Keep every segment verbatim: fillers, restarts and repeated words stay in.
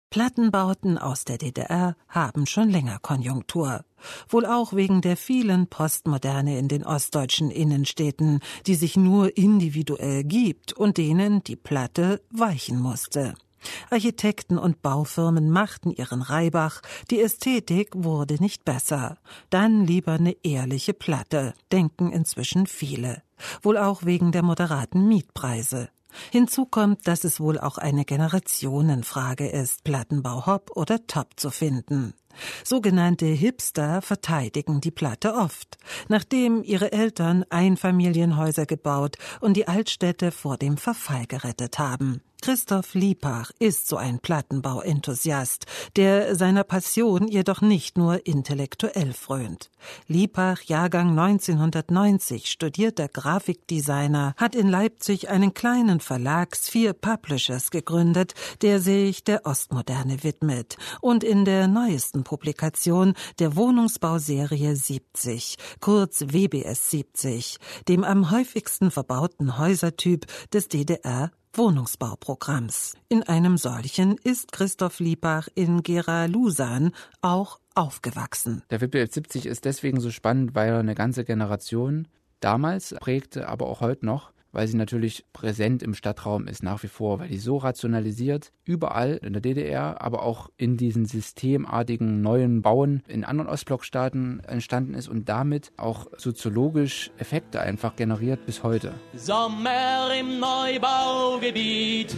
Plattenbauten aus der D D R haben schon länger Konjunktur. Wohl auch wegen der vielen Postmoderne in den ostdeutschen Innenstädten, die sich nur individuell gibt und denen die Platte weichen musste. Architekten und Baufirmen machten ihren Reibach, die Ästhetik wurde nicht besser. Dann lieber eine ehrliche Platte, denken inzwischen viele. Wohl auch wegen der moderaten Mietpreise. Hinzu kommt, dass es wohl auch eine Generationenfrage ist, Plattenbau hopp oder top zu finden. Sogenannte Hipster verteidigen die Platte oft, nachdem ihre Eltern Einfamilienhäuser gebaut und die Altstädte vor dem Verfall gerettet haben. Christoph Liepach ist so ein Plattenbau-Enthusiast, der seiner Passion jedoch nicht nur intellektuell frönt. Liepach, Jahrgang neunzehnhundertneunzig, studierter Grafikdesigner, hat in Leipzig einen kleinen Verlag Sphere Publishers gegründet, der sich der Ostmoderne widmet und in der neuesten Publikation der Wohnungsbauserie siebzig, kurz W B S siebzig, dem am häufigsten verbauten Häusertyp des D D R Wohnungsbauprogramms. In einem solchen ist Christoph Liepach in Gera-Lusan auch aufgewachsen. Der W B S siebzig ist deswegen so spannend, weil er eine ganze Generation damals prägte, aber auch heute noch, weil sie natürlich präsent im Stadtraum ist nach wie vor, weil die so rationalisiert überall in der D D R, aber auch in diesen systemartigen neuen Bauen in anderen Ostblockstaaten entstanden ist und damit auch soziologisch Effekte einfach generiert bis heute. Sommer im Neubaugebiet,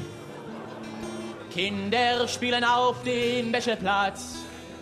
Kinder spielen auf dem Wäscheplatz.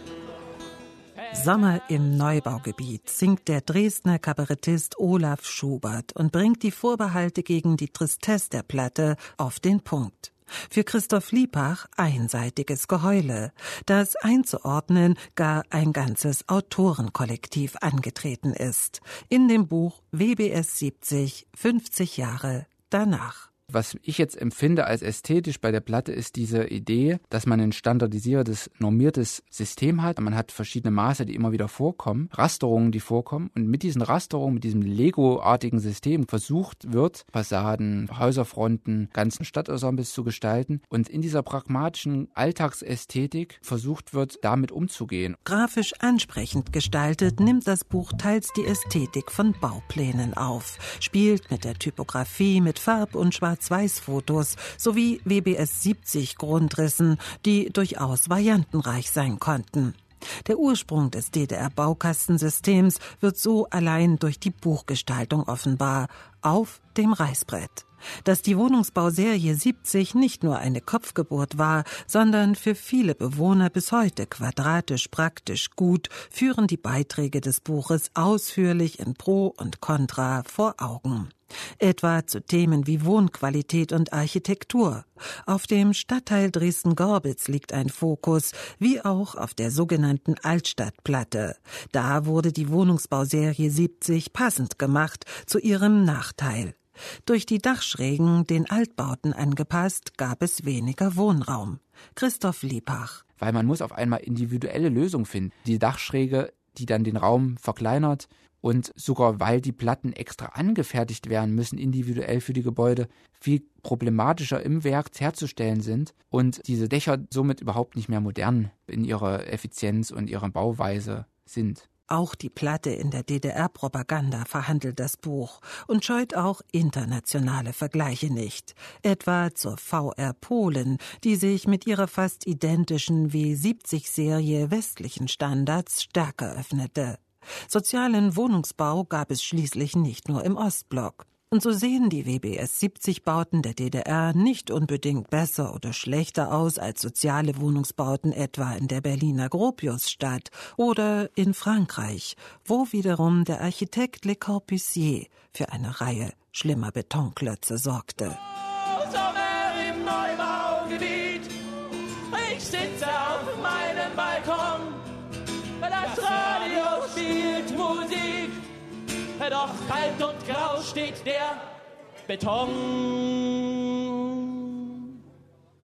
Sommer im Neubaugebiet singt der Dresdner Kabarettist Olaf Schubert und bringt die Vorbehalte gegen die Tristesse der Platte auf den Punkt. Für Christoph Liepach einseitiges Geheule, das einzuordnen gar ein ganzes Autorenkollektiv angetreten ist. In dem Buch W B S siebzig, fünfzig Jahre danach. Was ich jetzt empfinde als ästhetisch bei der Platte ist diese Idee, dass man ein standardisiertes, normiertes System hat. Man hat verschiedene Maße, die immer wieder vorkommen, Rasterungen, die vorkommen. Und mit diesen Rasterungen, mit diesem Lego-artigen System versucht wird, Fassaden, Häuserfronten, ganzen Stadtensembles zu gestalten. Und in dieser pragmatischen Alltagsästhetik versucht wird, damit umzugehen. Grafisch ansprechend gestaltet nimmt das Buch teils die Ästhetik von Bauplänen auf, spielt mit der Typografie, mit Farb- und Schwarz Schwarz-Weiß-Fotos sowie W B S siebzig Grundrissen, die durchaus variantenreich sein konnten. Der Ursprung des D D R-Baukastensystems wird so allein durch die Buchgestaltung offenbar auf dem Reißbrett. Dass die Wohnungsbauserie siebzig nicht nur eine Kopfgeburt war, sondern für viele Bewohner bis heute quadratisch praktisch gut, führen die Beiträge des Buches ausführlich in Pro und Contra vor Augen. Etwa zu Themen wie Wohnqualität und Architektur. Auf dem Stadtteil Dresden-Gorbitz liegt ein Fokus, wie auch auf der sogenannten Altstadtplatte. Da wurde die Wohnungsbauserie siebzig passend gemacht zu ihrem Nachteil. Durch die Dachschrägen, den Altbauten angepasst, gab es weniger Wohnraum. Christoph Liepach. Weil man muss auf einmal individuelle Lösungen finden. Die Dachschräge, die dann den Raum verkleinert und sogar weil die Platten extra angefertigt werden müssen, individuell für die Gebäude, viel problematischer im Werk herzustellen sind und diese Dächer somit überhaupt nicht mehr modern in ihrer Effizienz und ihrer Bauweise sind. Auch die Platte in der D D R-Propaganda verhandelt das Buch und scheut auch internationale Vergleiche nicht. Etwa zur V R Polen, die sich mit ihrer fast identischen W siebzig-Serie westlichen Standards stärker öffnete. Sozialen Wohnungsbau gab es schließlich nicht nur im Ostblock. Und so sehen die W B S siebzig-Bauten der D D R nicht unbedingt besser oder schlechter aus als soziale Wohnungsbauten etwa in der Berliner Gropiusstadt oder in Frankreich, wo wiederum der Architekt Le Corbusier für eine Reihe schlimmer Betonklötze sorgte. Sommer im Neubaugebiet, ich sitze auf meinem Balkon, das Radio spielt Musik. Doch kalt und grau steht der Beton.